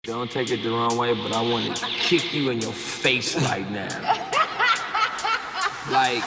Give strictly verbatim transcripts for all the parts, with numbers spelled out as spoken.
Don't take it the wrong way, but I want to kick you in your face right now. Like...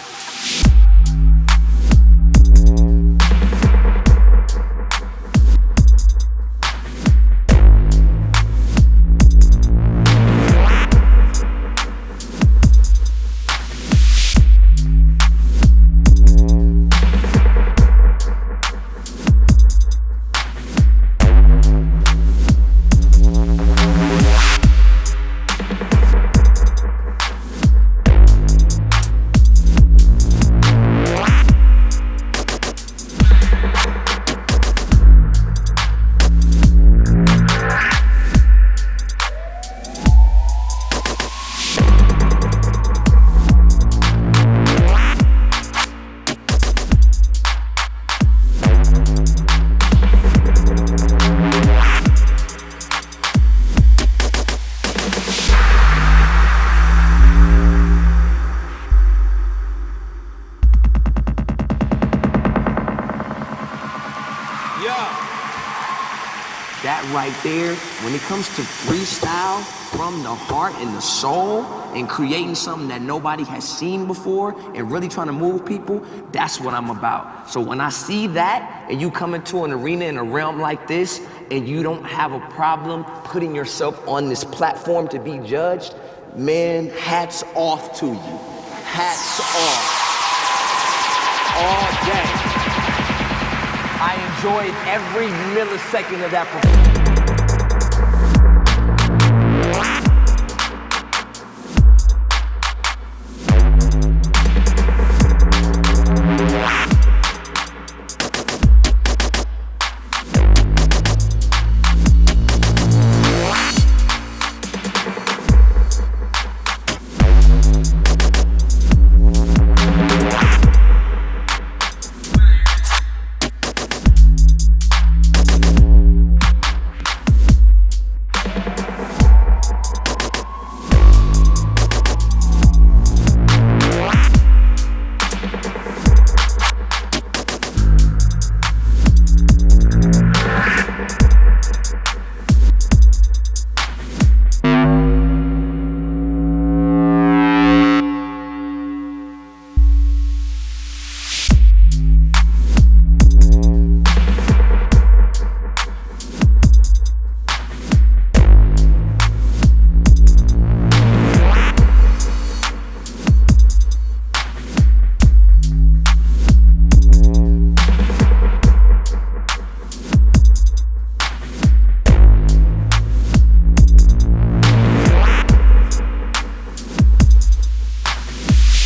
That right there, when it comes to freestyle from the heart and the soul and creating something that nobody has seen before and really trying to move people, that's what I'm about. So when I see that and you come into an arena in a realm like this and you don't have a problem putting yourself on this platform to be judged, man, hats off to you. Hats off. All day. I enjoyed every millisecond of that performance.